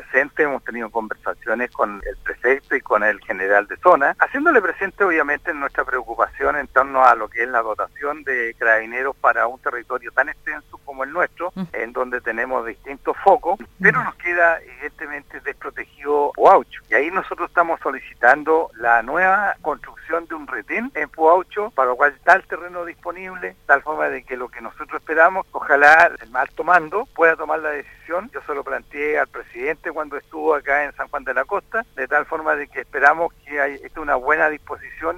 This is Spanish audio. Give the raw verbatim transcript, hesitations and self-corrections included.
presente, hemos tenido conversaciones con el prefecto y con el general de zona, haciéndole presente obviamente nuestra preocupación en torno a lo que es la dotación de carabineros para un territorio tan extenso como el nuestro, uh-huh. en donde tenemos distintos focos, pero nos queda evidentemente desprotegido Puaucho. Y ahí nosotros estamos solicitando la nueva construcción de un retén en Puaucho, para lo cual está el terreno disponible, tal forma de que lo que nosotros esperamos, ojalá el alto mando pueda tomar la decisión. Yo se lo planteé al presidente cuando estuvo acá en San Juan de la Costa, de tal forma de que esperamos que haya una buena disposición